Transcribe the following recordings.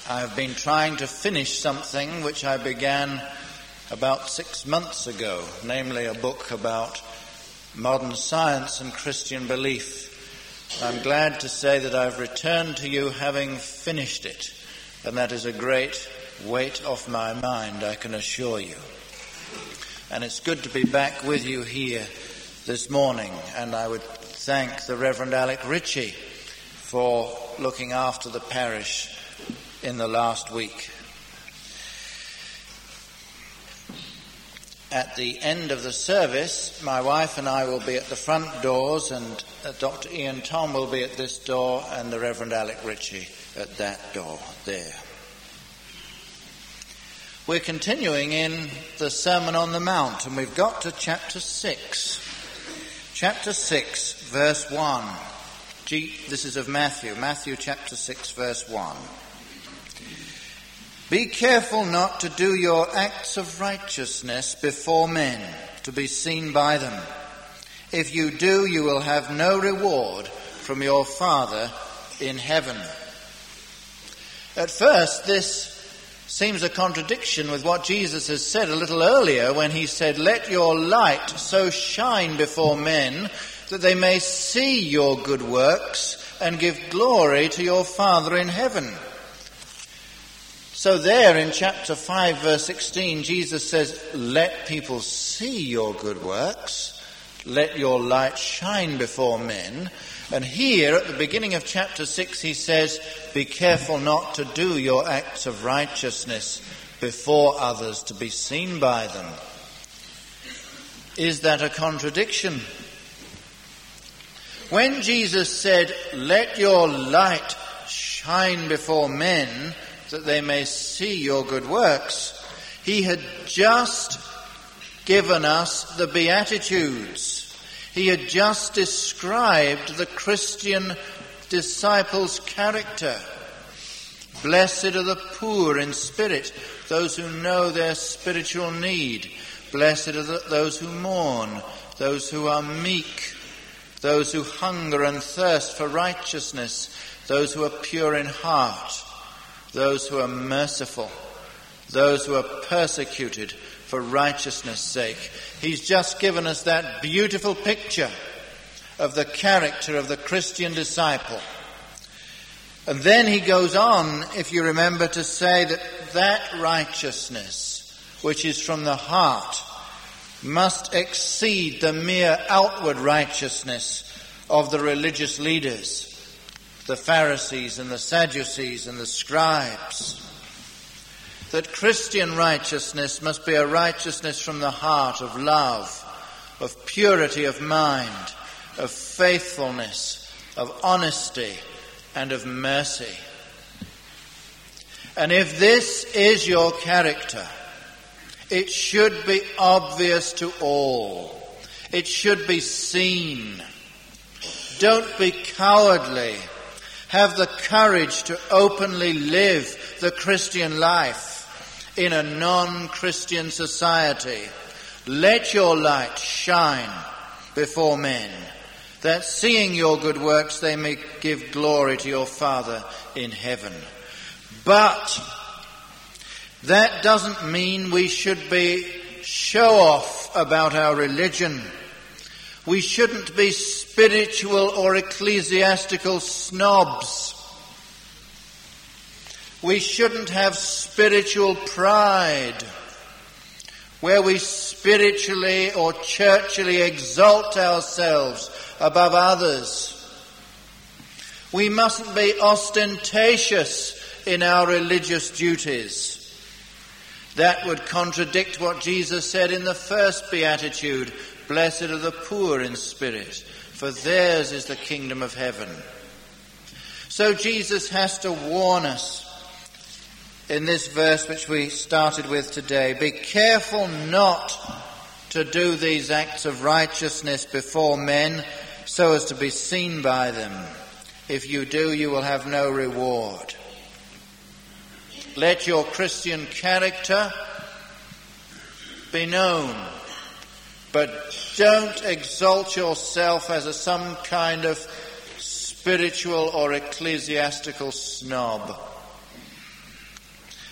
I've been trying to finish something which I began about 6 months ago, namely a book about modern science and Christian belief. I'm glad to say that I've returned to you having finished it, and that is a great weight off my mind, I can assure you. And it's good to be back with you here this morning, and I would thank the Reverend Alec Ritchie for looking after the parish in the last week. At the end of the service, my wife and I will be at the front doors, and Dr. Ian Tom will be at this door, and the Reverend Alec Ritchie at that door there. We're continuing in the Sermon on the Mount, and we've got to chapter 6. Chapter 6, verse 1. This is of Matthew. Matthew chapter 6, verse 1. Be careful not to do your acts of righteousness before men, to be seen by them. If you do, you will have no reward from your Father in heaven. At first, this seems a contradiction with what Jesus has said a little earlier when he said, "Let your light so shine before men that they may see your good works and give glory to your Father in heaven." So there in chapter 5, verse 16, Jesus says, let people see your good works, let your light shine before men. And here at the beginning of chapter 6, he says, be careful not to do your acts of righteousness before others, to be seen by them. Is that a contradiction? When Jesus said, let your light shine before men, that they may see your good works, he had just given us the Beatitudes. He had just described the Christian disciples' character. Blessed are the poor in spirit, those who know their spiritual need. Blessed are those who mourn, those who are meek, those who hunger and thirst for righteousness, those who are pure in heart, those who are merciful, those who are persecuted for righteousness' sake. He's just given us that beautiful picture of the character of the Christian disciple. And then he goes on, if you remember, to say that that righteousness, which is from the heart, must exceed the mere outward righteousness of the religious leaders, the Pharisees and the Sadducees and the scribes. That Christian righteousness must be a righteousness from the heart of love, of purity of mind, of faithfulness, of honesty, and of mercy. And if this is your character, it should be obvious to all. It should be seen. Don't be cowardly. Have the courage to openly live the Christian life in a non-Christian society. Let your light shine before men, that seeing your good works they may give glory to your Father in heaven. But that doesn't mean we should be show-off about our religion. We shouldn't be spiritual or ecclesiastical snobs. We shouldn't have spiritual pride, where we spiritually or churchily exalt ourselves above others. We mustn't be ostentatious in our religious duties. That would contradict what Jesus said in the first beatitude, blessed are the poor in spirit, for theirs is the kingdom of heaven. So Jesus has to warn us in this verse which we started with today. Be careful not to do these acts of righteousness before men so as to be seen by them. If you do, you will have no reward. Let your Christian character be known. But don't exalt yourself as some kind of spiritual or ecclesiastical snob.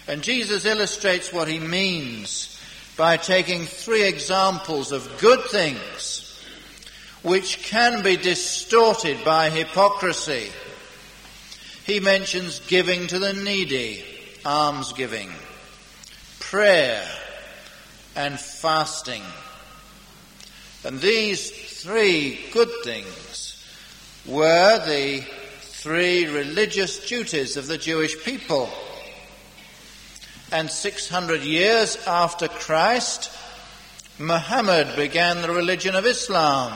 And Jesus illustrates what he means by taking 3 examples of good things which can be distorted by hypocrisy. He mentions giving to the needy, almsgiving, prayer, and fasting. And these 3 good things were the 3 religious duties of the Jewish people. And 600 years after Christ, Muhammad began the religion of Islam.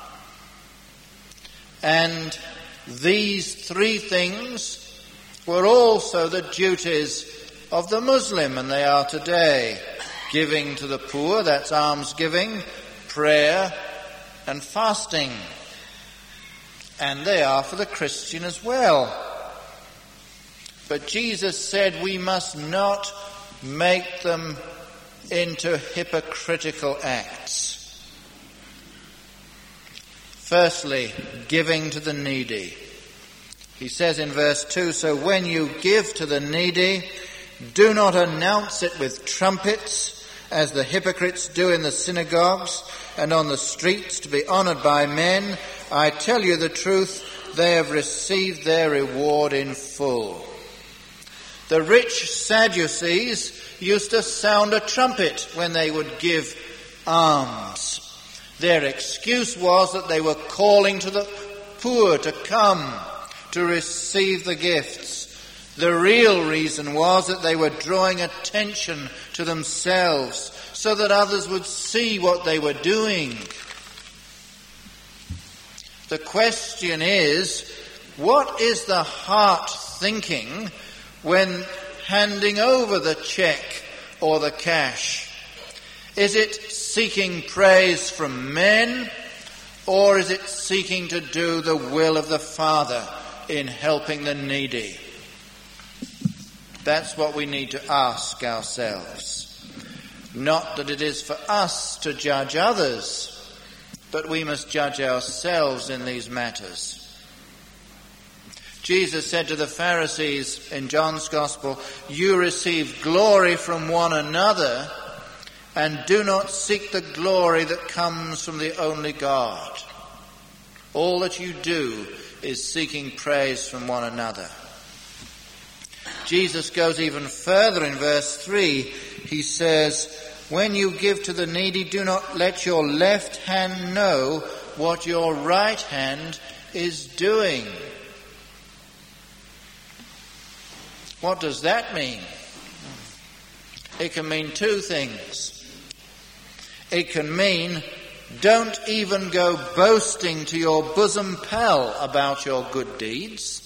And these 3 things were also the duties of the Muslim, and they are today. Giving to the poor, that's almsgiving, prayer, and fasting. And they are for the Christian as well. But Jesus said we must not make them into hypocritical acts. Firstly, giving to the needy. He says in verse 2, "So when you give to the needy, do not announce it with trumpets, as the hypocrites do in the synagogues and on the streets, to be honored by men. I tell you the truth, they have received their reward in full." The rich Sadducees used to sound a trumpet when they would give alms. Their excuse was that they were calling to the poor to come to receive the gifts. The real reason was that they were drawing attention to themselves so that others would see what they were doing. The question is, what is the heart thinking when handing over the cheque or the cash? Is it seeking praise from men, or is it seeking to do the will of the Father in helping the needy? That's what we need to ask ourselves. Not that it is for us to judge others, but we must judge ourselves in these matters. Jesus said to the Pharisees in John's Gospel, "You receive glory from one another, and do not seek the glory that comes from the only God." All that you do is seeking praise from one another. Jesus goes even further in verse 3. He says, "When you give to the needy, do not let your left hand know what your right hand is doing." What does that mean? It can mean 2 things. It can mean, don't even go boasting to your bosom pal about your good deeds.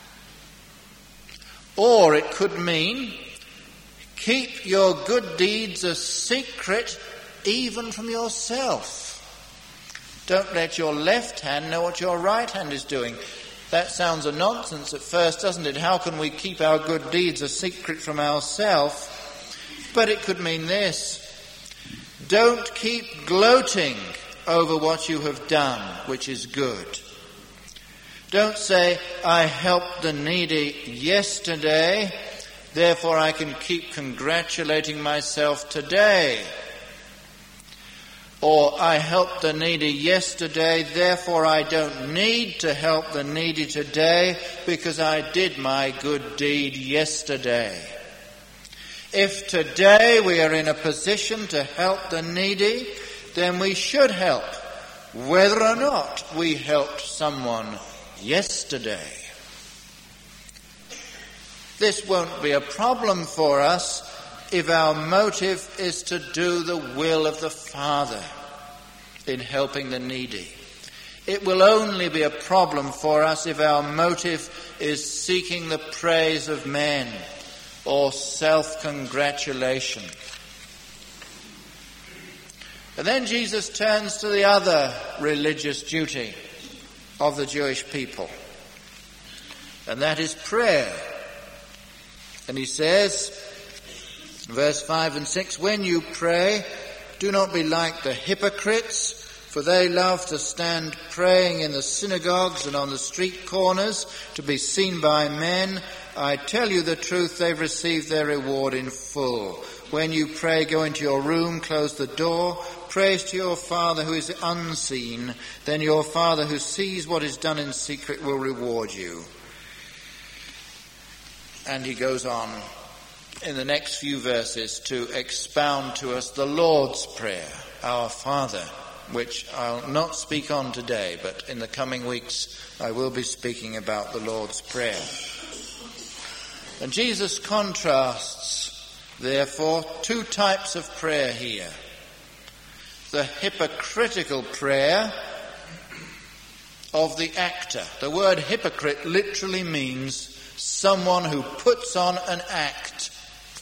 Or it could mean, keep your good deeds a secret even from yourself. Don't let your left hand know what your right hand is doing. That sounds a nonsense at first, doesn't it? How can we keep our good deeds a secret from ourselves? But it could mean this. Don't keep gloating over what you have done, which is good. Don't say, "I helped the needy yesterday, therefore I can keep congratulating myself today." Or, "I helped the needy yesterday, therefore I don't need to help the needy today because I did my good deed yesterday." If today we are in a position to help the needy, then we should help, whether or not we helped someone yesterday. This won't be a problem for us if our motive is to do the will of the Father in helping the needy. It will only be a problem for us if our motive is seeking the praise of men or self-congratulation. And then Jesus turns to the other religious duty of the Jewish people, and that is prayer. And he says, verse 5 and 6, "When you pray, do not be like the hypocrites, for they love to stand praying in the synagogues and on the street corners to be seen by men. I tell you the truth, they've received their reward in full. When you pray, go into your room, close the door, praise to your Father who is unseen. Then your Father who sees what is done in secret will reward you. And he goes on in the next few verses to expound to us the Lord's Prayer, our Father, which I'll not speak on today, but in the coming weeks I will be speaking about the Lord's Prayer. And Jesus contrasts, therefore, two types of prayer here. The hypocritical prayer of the actor. The word hypocrite literally means someone who puts on an act.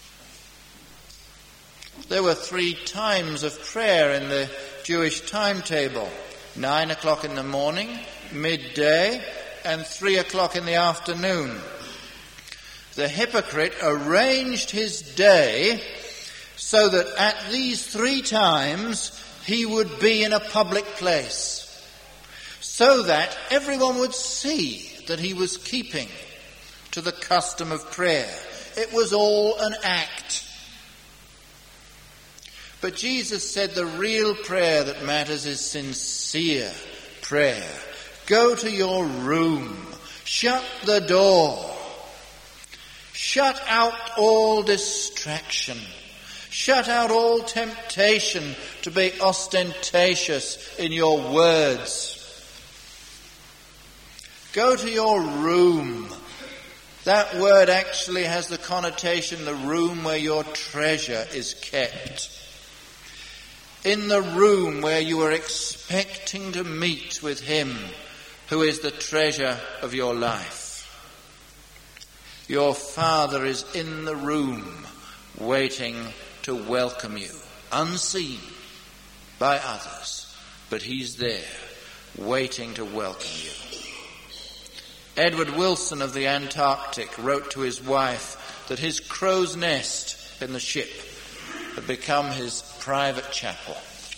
There were 3 times of prayer in the Jewish timetable: 9 o'clock in the morning, midday, and 3 o'clock in the afternoon. The hypocrite arranged his day so that at these 3 times he would be in a public place, so that everyone would see that he was keeping to the custom of prayer. It was all an act. But Jesus said the real prayer that matters is sincere prayer. Go to your room, shut the door, shut out all distraction, shut out all temptation to be ostentatious in your words. Go to your room. That word actually has the connotation, the room where your treasure is kept. In the room where you are expecting to meet with him who is the treasure of your life. Your Father is in the room waiting to welcome you, unseen by others, but he's there waiting to welcome you. Edward Wilson of the Antarctic wrote to his wife that his crow's nest in the ship had become his private chapel.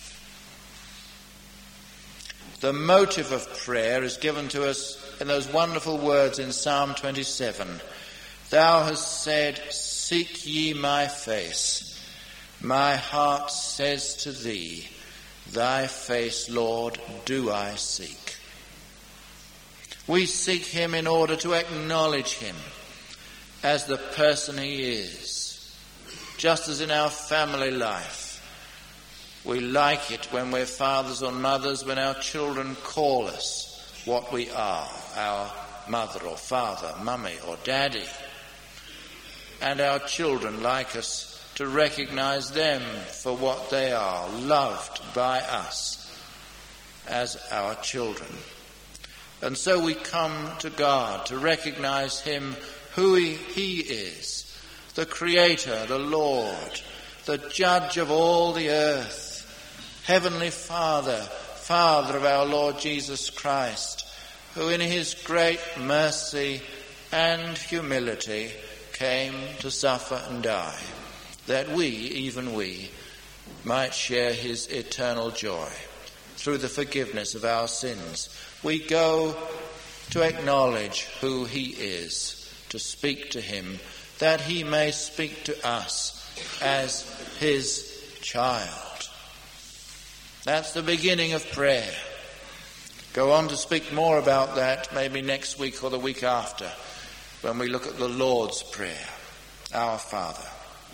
The motive of prayer is given to us in those wonderful words in Psalm 27. Thou hast said, seek ye my face. My heart says to thee, thy face, Lord, do I seek. We seek him in order to acknowledge him as the person he is. Just as in our family life, we like it when we're fathers or mothers, when our children call us what we are, our mother or father, mummy or daddy. And our children like us to recognize them for what they are, loved by us as our children. And so we come to God to recognize him who he is, the Creator, the Lord, the Judge of all the earth, Heavenly Father, Father of our Lord Jesus Christ, who in his great mercy and humility came to suffer and die, that we, even we, might share his eternal joy through the forgiveness of our sins. We go to acknowledge who he is, to speak to him, that he may speak to us as his child. That's the beginning of prayer. Go on to speak more about that maybe next week or the week after when we look at the Lord's Prayer, our Father.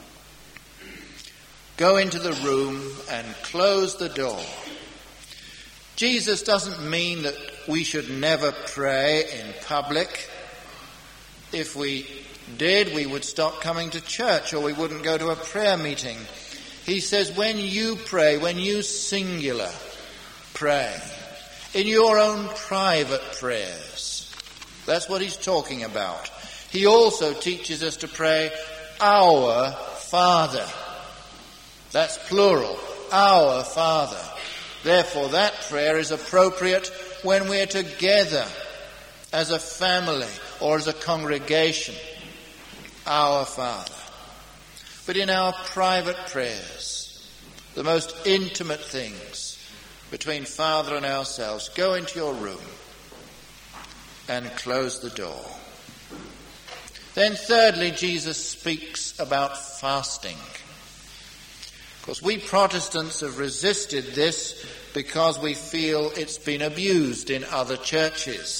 Go into the room and close the door. Jesus doesn't mean that we should never pray in public. If we did, we would stop coming to church or we wouldn't go to a prayer meeting. He says when you pray, when you singular pray, in your own private prayers, that's what he's talking about. He also teaches us to pray, our Father. That's plural, our Father. Therefore, that prayer is appropriate when we're together as a family or as a congregation. Our Father. But in our private prayers, the most intimate things between Father and ourselves, go into your room and close the door. Then thirdly, Jesus speaks about fasting. Of course, we Protestants have resisted this because we feel it's been abused in other churches.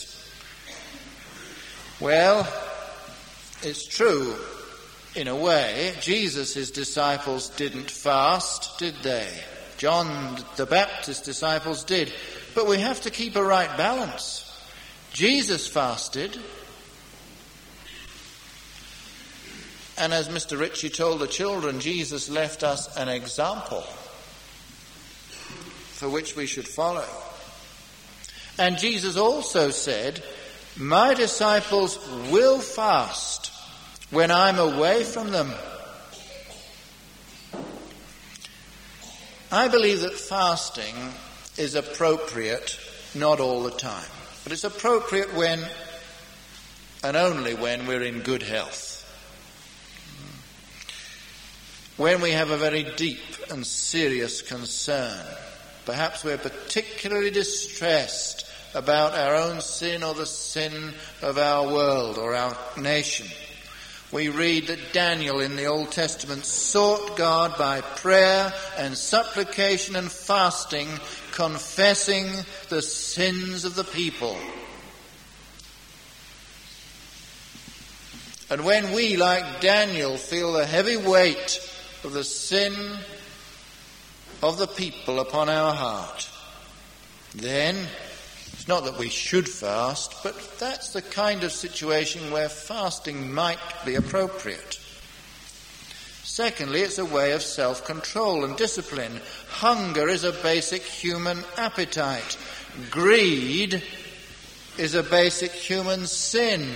Well, it's true in a way. Jesus' disciples didn't fast, did they? John the Baptist's disciples did. But we have to keep a right balance. Jesus fasted. And as Mr. Ritchie told the children, Jesus left us an example for which we should follow. And Jesus also said, my disciples will fast when I'm away from them. I believe that fasting is appropriate, not all the time, but it's appropriate when and only when we're in good health. When we have a very deep and serious concern, perhaps we're particularly distressed about our own sin or the sin of our world or our nation. We read that Daniel in the Old Testament sought God by prayer and supplication and fasting, confessing the sins of the people. And when we, like Daniel, feel the heavy weight of the sin of the people upon our heart, then it's not that we should fast, but that's the kind of situation where fasting might be appropriate. Secondly, it's a way of self-control and discipline. Hunger is a basic human appetite. Greed is a basic human sin.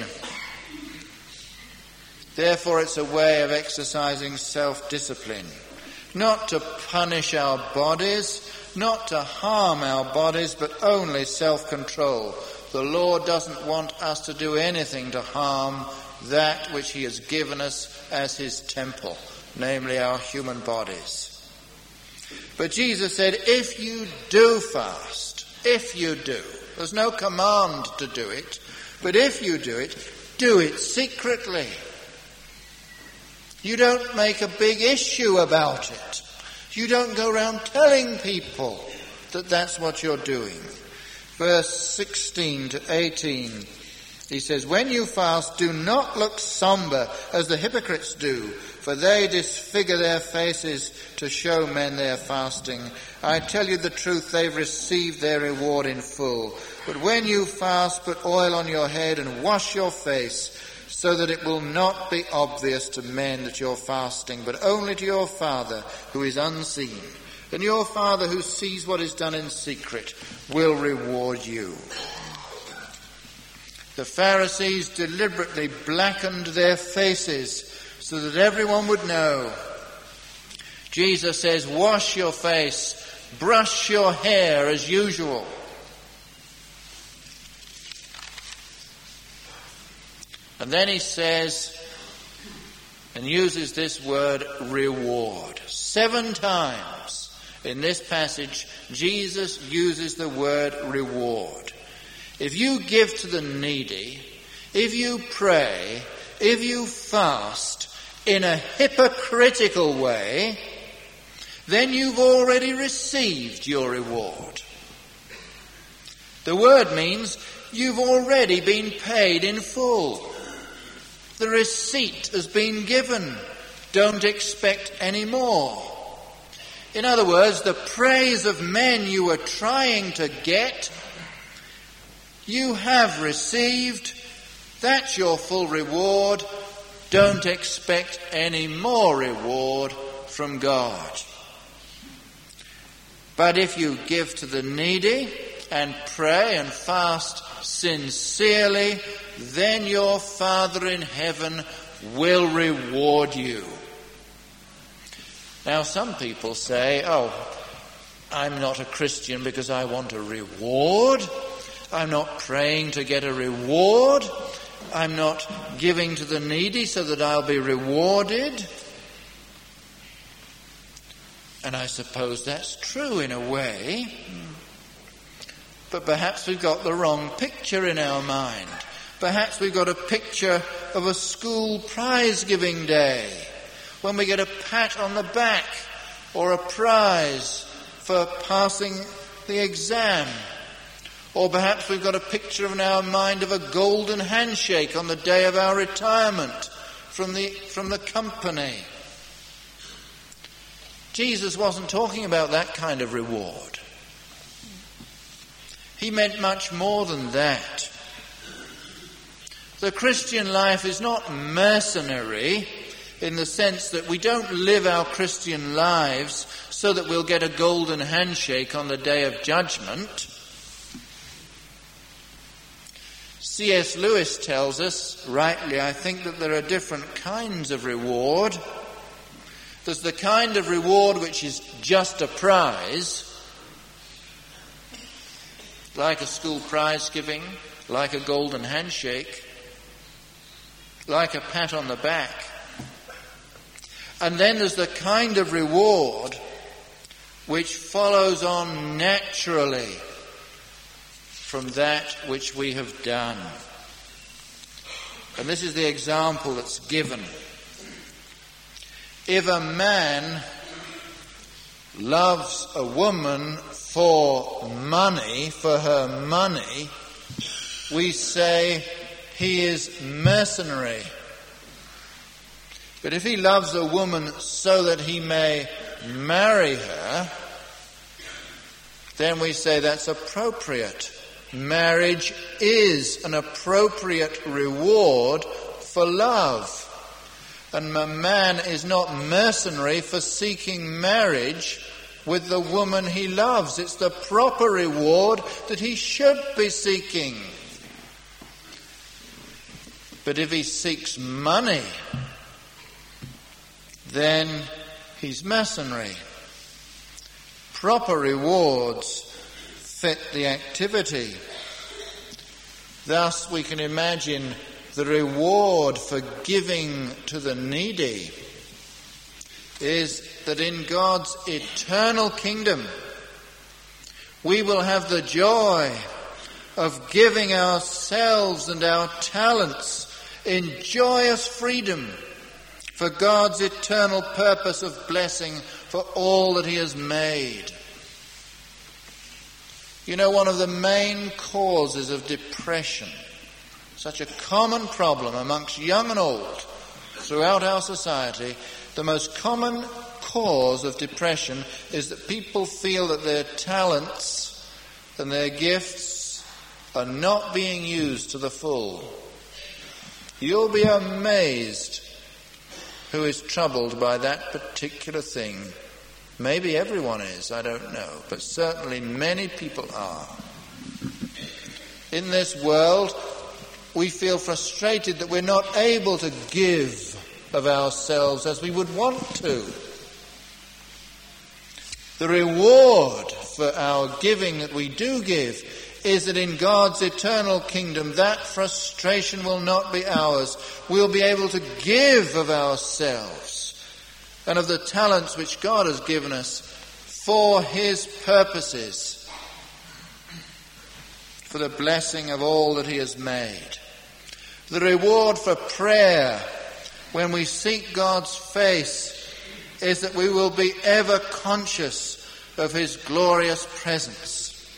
Therefore, it's a way of exercising self-discipline. Not to punish our bodies, not to harm our bodies, but only self-control. The Lord doesn't want us to do anything to harm that which he has given us as his temple, namely our human bodies. But Jesus said, if you do fast, if you do, there's no command to do it, but if you do it secretly. You don't make a big issue about it. You don't go around telling people that that's what you're doing. Verse 16 to 18, he says, when you fast, do not look somber as the hypocrites do, for they disfigure their faces to show men they are fasting. I tell you the truth, they've received their reward in full. But when you fast, put oil on your head and wash your face, so that it will not be obvious to men that you're fasting, but only to your Father who is unseen. And your Father who sees what is done in secret will reward you. The Pharisees deliberately blackened their faces so that everyone would know. Jesus says, wash your face, brush your hair as usual. And then he says, and uses this word, reward. 7 times in this passage, Jesus uses the word reward. If you give to the needy, if you pray, if you fast in a hypocritical way, then you've already received your reward. The word means you've already been paid in full. The receipt has been given. Don't expect any more. In other words, the praise of men you were trying to get, you have received. That's your full reward. Don't expect any more reward from God. But if you give to the needy and pray and fast sincerely, then your Father in heaven will reward you. Now, some people say, I'm not a Christian because I want a reward. I'm not praying to get a reward. I'm not giving to the needy so that I'll be rewarded. And I suppose that's true in a way. But perhaps we've got the wrong picture in our mind. Perhaps we've got a picture of a school prize-giving day when we get a pat on the back or a prize for passing the exam. Or perhaps we've got a picture in our mind of a golden handshake on the day of our retirement from the company. Jesus wasn't talking about that kind of reward. He meant much more than that. The Christian life is not mercenary in the sense that we don't live our Christian lives so that we'll get a golden handshake on the day of judgment. C.S. Lewis tells us, rightly I think, that there are different kinds of reward. There's the kind of reward which is just a prize, like a school prize giving, like a golden handshake, like a pat on the back. And then there's the kind of reward which follows on naturally from that which we have done. And this is the example that's given. If a man loves a woman for money, for her money, we say he is mercenary. But if he loves a woman so that he may marry her, then we say that's appropriate. Marriage is an appropriate reward for love. And a man is not mercenary for seeking marriage with the woman he loves. It's the proper reward that he should be seeking. But if he seeks money, then he's mercenary. Proper rewards fit the activity. Thus we can imagine the reward for giving to the needy is that in God's eternal kingdom we will have the joy of giving ourselves and our talents in joyous freedom for God's eternal purpose of blessing for all that he has made. You know, one of the main causes of depression, such a common problem amongst young and old throughout our society, the most common cause of depression is that people feel that their talents and their gifts are not being used to the full. You'll be amazed who is troubled by that particular thing. Maybe everyone is, I don't know, but certainly many people are. In this world, we feel frustrated that we're not able to give of ourselves as we would want to. The reward for our giving that we do give is that in God's eternal kingdom that frustration will not be ours. We'll be able to give of ourselves and of the talents which God has given us for his purposes, for the blessing of all that he has made. The reward for prayer when we seek God's face is that we will be ever conscious of his glorious presence.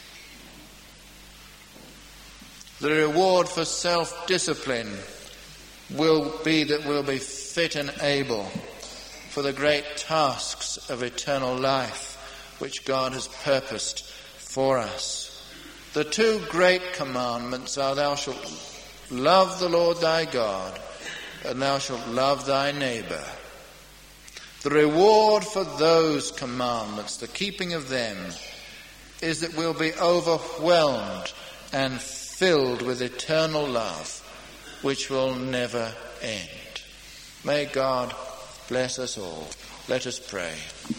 The reward for self-discipline will be that we'll be fit and able for the great tasks of eternal life which God has purposed for us. The two great commandments are, thou shalt love the Lord thy God, and thou shalt love thy neighbour. The reward for those commandments, the keeping of them, is that we'll be overwhelmed and filled with eternal love, which will never end. May God bless us all. Let us pray.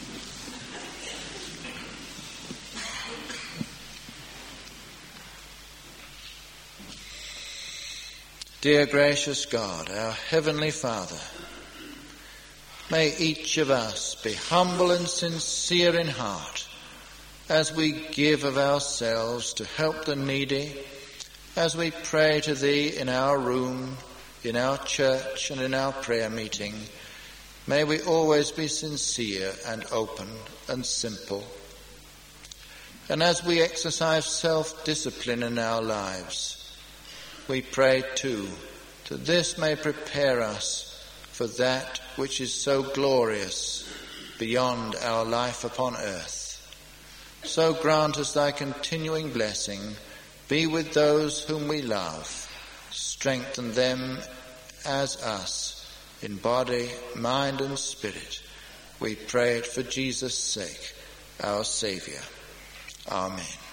Dear gracious God, our Heavenly Father, may each of us be humble and sincere in heart as we give of ourselves to help the needy as we pray to thee in our room, in our church and in our prayer meeting, may we always be sincere and open and simple. And as we exercise self-discipline in our lives, we pray too that this may prepare us for that which is so glorious beyond our life upon earth. So grant us thy continuing blessing. Be with those whom we love. Strengthen them as us in body, mind and spirit. We pray it for Jesus' sake, our Saviour. Amen.